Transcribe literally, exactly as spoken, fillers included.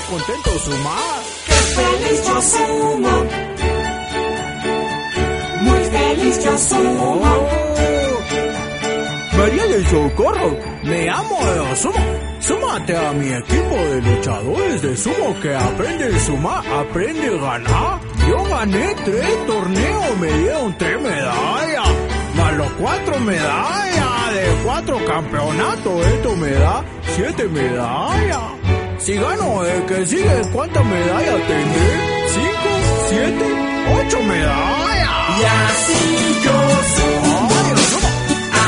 contento Suma. ¡Qué feliz yo sumo! Muy feliz yo sumo. Oh, María del Socorro, me amo de sumo. Súmate a mi equipo de luchadores de sumo que aprende a sumar, aprende a ganar. Yo gané tres torneos, me dieron tres medallas, más los cuatro medallas de cuatro campeonatos, esto me da siete medallas. Si gano el que sigue, ¿cuántas medallas tendré? ¿Cinco? ¿Siete? ¿Ocho medallas? Y así yo sumo.